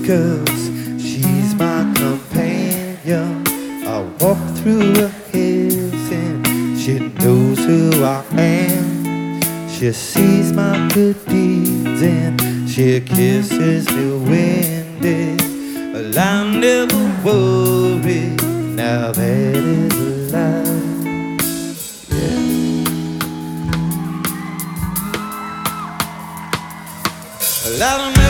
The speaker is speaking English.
'cause she's my companion. I walk through her hills and she knows who I am. She sees my good deeds and she kisses me when well, I never worry now that is a lie. Yeah. Well, I don't